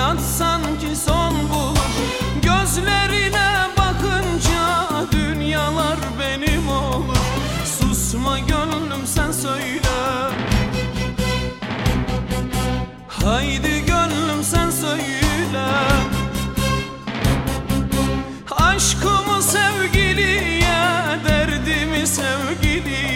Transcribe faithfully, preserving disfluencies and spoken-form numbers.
hayat sanki son bulur. Gözlerine bakınca dünyalar benim olur. Susma gönlüm sen söyle, haydi gönlüm sen söyle. Aşkımı sevgiliye, derdimi sevgiliye